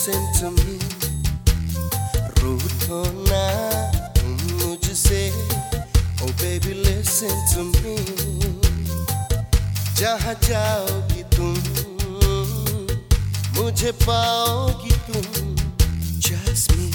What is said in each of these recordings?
listen to me, रूठो ना तुम मुझसे, oh baby listen to me, जहाँ जाओगी तुम मुझे पाओगी तुम, just me,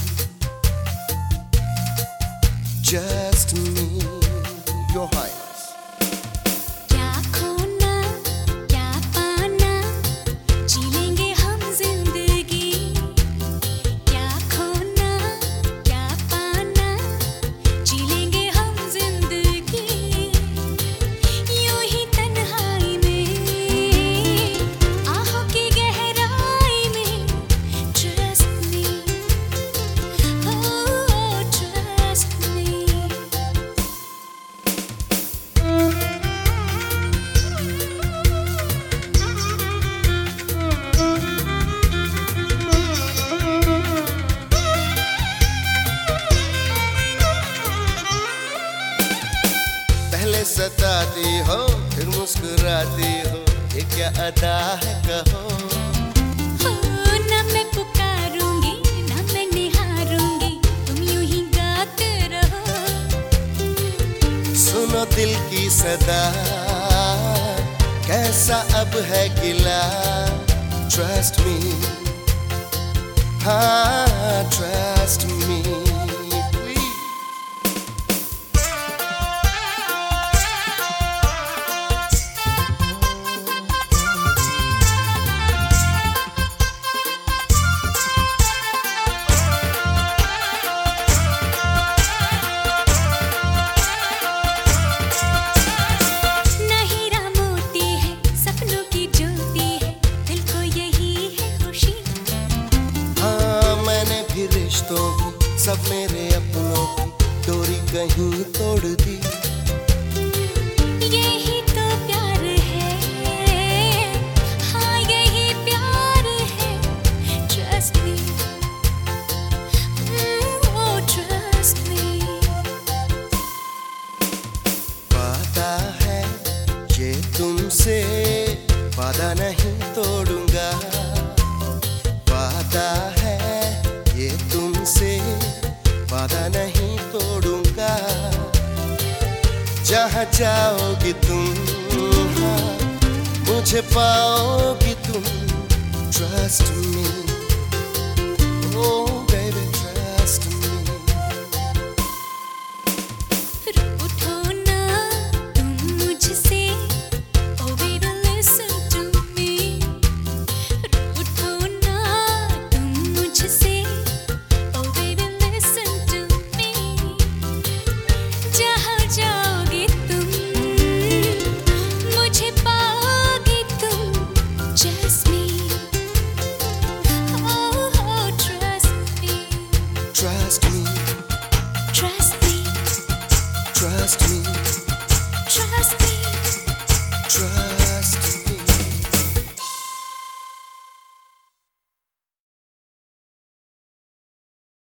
just me, your highness. क्या खोना क्या पाना, जी लेंगे हम जिंदगी, क्या खोना क्या पाना, जी लेंगे हम जिंदगी, यूं ही तन्हाई में आहों की गहराई में, trust me, oh trust me. पहले सताती हो फिर मुस्कुराती हो, ये क्या अदा है कहो, ना मैं पुकारूंगी ना मैं निहारूंगी, तुम यूं ही गाते रहो, सुनो दिल की सदा कैसा अब है गिला, trust me, हाँ trust me please. ना हीरा मोती है सपनों की ज्योति है, दिल को यही है खुशी, हाँ मैंने भी रिश्तों की सब मेरे अपनों की डोरी कहीं तोड़ दी, यही तो प्यार है, हाँ यही प्यार है, trust me, oh trust me. वादा है ये तुमसे, वादा नहीं तोड़ूंगा, वादा है ये तुमसे, वादा नहीं तोड़ूंगा, जहाँ जाओगी तुम हाँ, मुझे पाओगी तुम, trust me, oh baby trust me. रूठो ना तुम मुझसे, oh baby listen to me, रूठो ना तुम मुझसे, oh baby listen to me, जहाँ जाओगे तुम मुझे पाओगे तुम, just me, oh trust me, Trust me, trust me. trust me.